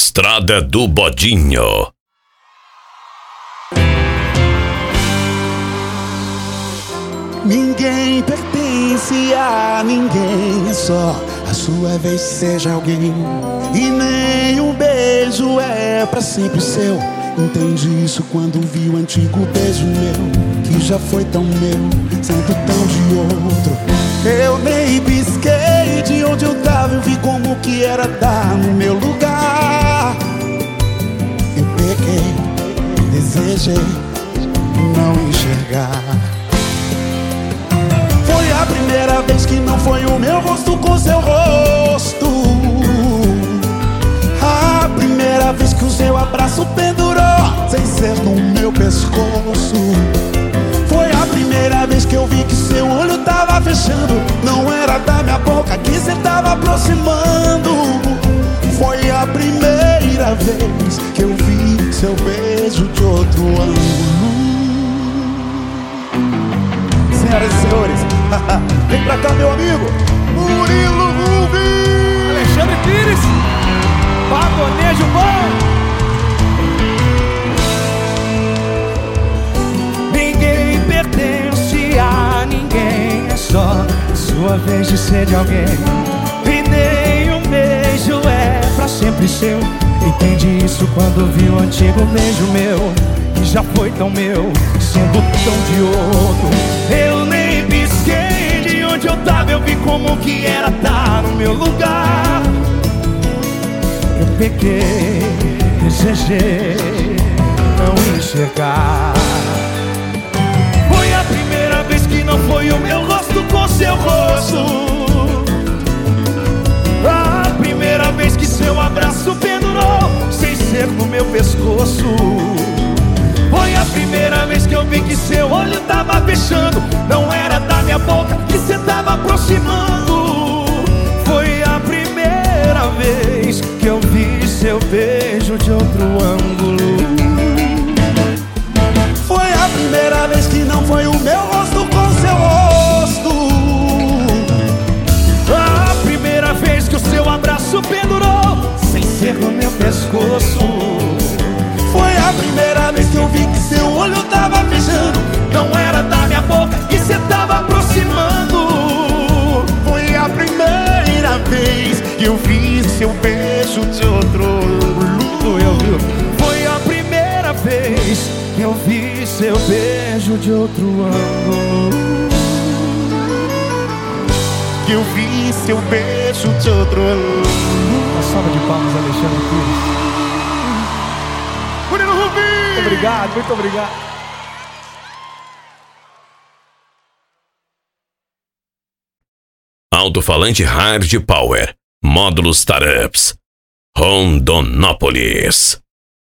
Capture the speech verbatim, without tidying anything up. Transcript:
Estrada do Bodinho. Ninguém pertence a ninguém, é só a sua vez, seja alguém. E nem um beijo é pra sempre seu. Entendi isso quando vi o antigo beijo meu, que já foi tão meu, sendo tão de outro. Eu nem pisquei de onde eu tava, eu vi como que era dar no meu lugar. Eu pequei, desejei não enxergar. Foi a primeira vez que não foi o meu rosto com seu rosto. A primeira vez que o seu abraço pendurou sem ser no meu pescoço. Foi a primeira vez que eu vi que seu olho tava fechando, não era da minha boca que cê tava aproximando. Foi a primeira vez que eu vi seu beijo de outro ângulo. Senhoras e senhores, vem pra cá meu amigo Murilo Rubens, Alexandre Pires, Pagonejo bom. Ninguém pertence a ninguém, é só a sua vez de ser de alguém. E nem um beijo é pra sempre seu. Entendi isso quando vi o antigo beijo meu, que já foi tão meu, sendo tão de outro. Eu nem pisquei de onde eu tava, eu vi como que era estar no meu lugar. Eu pequei, desejei não enxergar. Foi a primeira vez que não foi o meu rosto com seu rosto. A primeira vez que seu abraço pendurou sem ser no meu pescoço. Foi a primeira vez que eu vi que seu olho tava fechando, não era da minha boca que cê tava aproximando. Foi a primeira vez que eu vi seu beijo de outro ângulo. Foi a primeira vez que não foi o meu rosto com seu rosto. A primeira vez que o seu abraço pendurou sem ser no meu pescoço. Foi a primeira vez que eu vi que seu olho tava fechando, não era da minha boca que cê tava aproximando. Foi a primeira vez que eu vi seu beijo de outro ângulo. Foi a primeira vez que eu vi seu beijo de outro ângulo. Que eu vi seu beijo de outro ângulo. Uma salva de palmas, Alexandre Pires. Murilo Rubens! Muito obrigado, muito obrigado. Alto-falante Hard Power. Módulos Startups. Rondonópolis.